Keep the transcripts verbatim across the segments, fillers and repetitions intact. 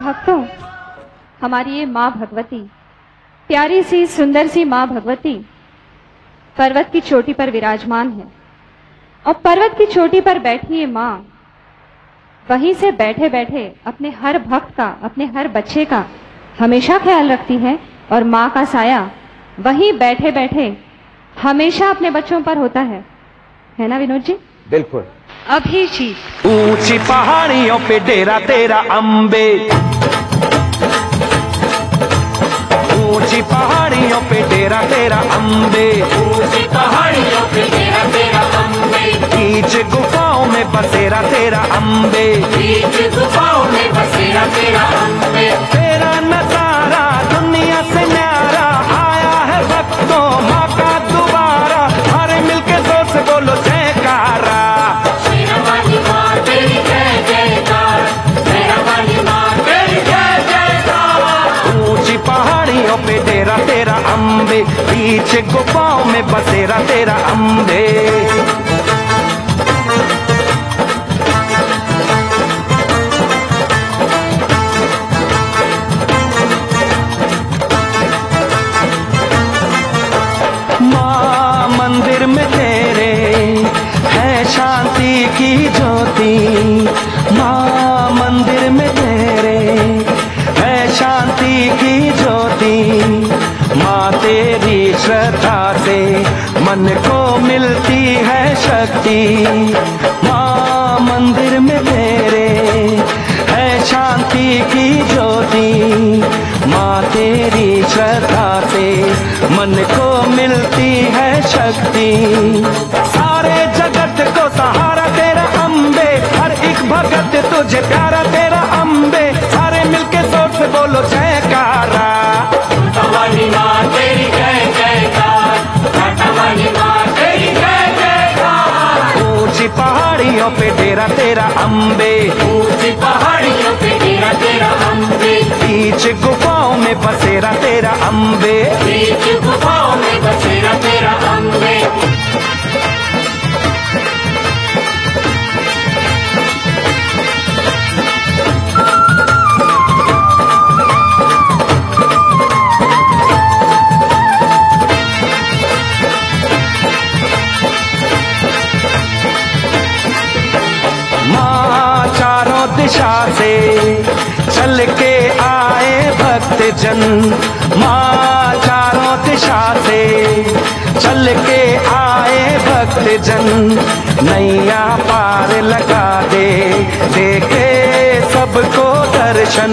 भक्तों, हमारी ये माँ भगवती, प्यारी सी सुंदर सी माँ भगवती पर्वत की चोटी पर विराजमान है। और पर्वत की चोटी पर बैठी ये माँ वहीं से बैठे बैठे अपने हर भक्त का, अपने हर बच्चे का हमेशा ख्याल रखती है। और माँ का साया वहीं बैठे बैठे हमेशा अपने बच्चों पर होता है, है ना विनोद जी? बिल्कुल। अभी जी। ऊंची पहाड़ियों पे डेरा तेरा अम्बे, ऊंची पहाड़ियों पे डेरा तेरा अम्बे, ऊंची पहाड़ियों पे डेरा तेरा अम्बे, बीच गुफाओं में बसेरा तेरा अम्बे, बीच गुफाओं में बसेरा तेरा अम्बे। तेरा नजारा दुनिया से न्यारा, आया है भक्तों माँ का दोबारा, सारे मिलके जोर से बोलो जयकारा। शेरा वाली माँ तेरी जय जयकार, शेरा वाली माँ तेरी जय जयकार। ऊंची पहाड़ियों पे डेरा तेरा अम्बे, बीच गुफाओं में बसेरा तेरा अम्बे। माँ मंदिर में तेरे है शांति की ज्योति, माँ मंदिर में तेरे है शांति की ज्योति, माँ तेरी श्रद्धा से मन को मिलती है शक्ति, माँ मंदिर में तेरे है शांति की ज्योति, माँ तेरी श्रद्धा से मन को मिलती है शक्ति। सारे जगत को सहारा तेरा अम्बे, हर एक भगत तुझे प्यारा तेरा अम्बे, सारे मिलके जोर से बोलो जयकारा। माता वाली माँ तेरी जय जयकार, माता वाली माँ तेरी जय जयकार। ऊंची पहाड़ियों पे डेरा तेरा अम्बे, ऊंची पहाड़ियों पे डेरा तेरा अम्बे, बीच गुफाओं में बसेरा तेरा अम्बे, बीच गुफाओं में बसेरा तेरा अम्बे। माँ चारों दिशा से चल के आए भक्त जन, माँ चारों दिशा से चल के आए भक्त जन, नैया पार लगा दे देखे सबको दर्शन।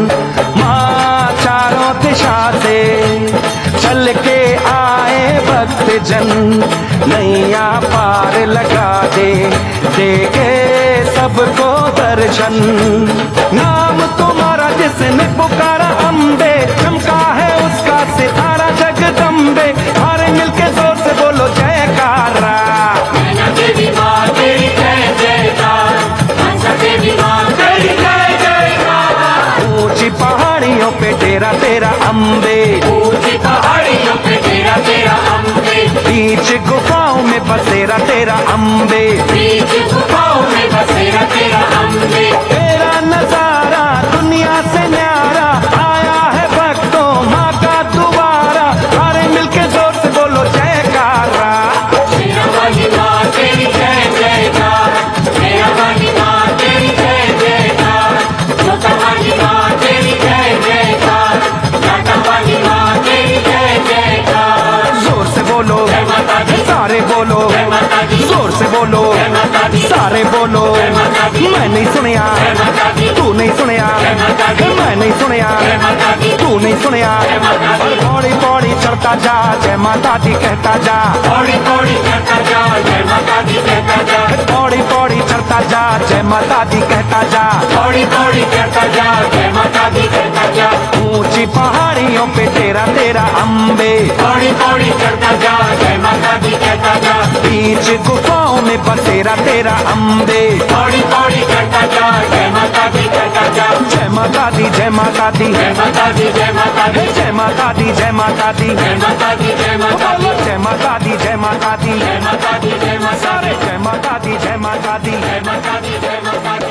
माँ चारों दिशा से चल के आए भक्त जन, नैया पार लगा दे देखे सबको दर्शन। नाम तुम्हारा जिसने पुकारा अम्बे, चमका है उसका सितारा जगदम्बे, सारे मिलके जोर से बोलो जयकारा। नैना देवी माँ तेरी जय जयकार, हंसा देवी माँ तेरी जय जयकार। ऊंची पहाड़ियों पे डेरा तेरा अम्बे, ऊंची पहाड़ियों पे डेरा तेरा अम्बे, बीच गुफाओं में बसेरा तेरा अम्बे, बीच गुफाओं में बसेरा तेरा अम्बे। तेरा नजारा दुनिया से न्यारा, आया है भक्तों माँ का दोबारा, सारे मिलके जोर से बोलो जयकारा। शेरा वाली माँ तेरी जय जयकार, शेरा वाली माँ तेरी जय जयकार, जोता वाली माँ तेरी जय जयकार, लाटा वाली माँ तेरी जय जयकार। जोर से बोलो जय माता दी, सारे बोलो, जय माता दी, जोर से बोलो जय माता दी, सारे बोलो। जय माता दी, मैं नहीं सुनिया जय माता दी, तू नहीं सुनिया, जय माता दी, मैं नहीं सुनिया जय माता दी, तू नहीं सुनिया। जय माता दी, पौड़ी पौड़ी चढ़ता जा जय माता दी कहता जा, पौड़ी पौड़ी चढ़ता जा जय माता दी कहता जा, पौड़ी पौड़ी चढ़ता जा जय माता दी कहता जा, पौड़ी पौड़ी चढ़ता जा जय माता दी कहता जा। ऊंची पहाड़ियों पे तेरा तेरा अम्बे, पौड़ी पौड़ी चढ़ता जा जय माता दी कहता जा, बीच गुफाओं में बसेरा तेरा अम्बे, पौड़ी पौड़ी चढ़ता जा जय माता दी कहता जा। जय माता दी जय माता दी जय माता दी जय माता दी, जय माता दी जय माता दी, जय माता दी जय माता दी, जय माता दी जय माता दी, जय माता दी जय माता दी, जय माता दी जय माता दी। जय माता दी जय माता दी।